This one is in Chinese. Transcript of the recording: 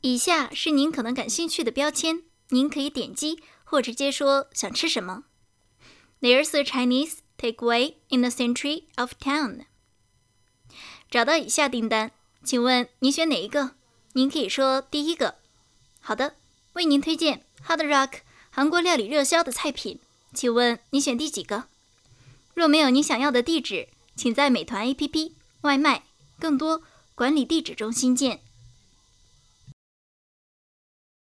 以下是您可能感兴趣的标签，您可以点击或直接说想吃什么。There's a Chinese takeaway in the center of town. 找到以下订单，请问您选哪一个？您可以说第一个。好的，为您推荐 Hard Rock 韩国料理热销的菜品，请问你选第几个？若没有您想要的地址，请在美团 APP、外卖、更多管理地址中新建。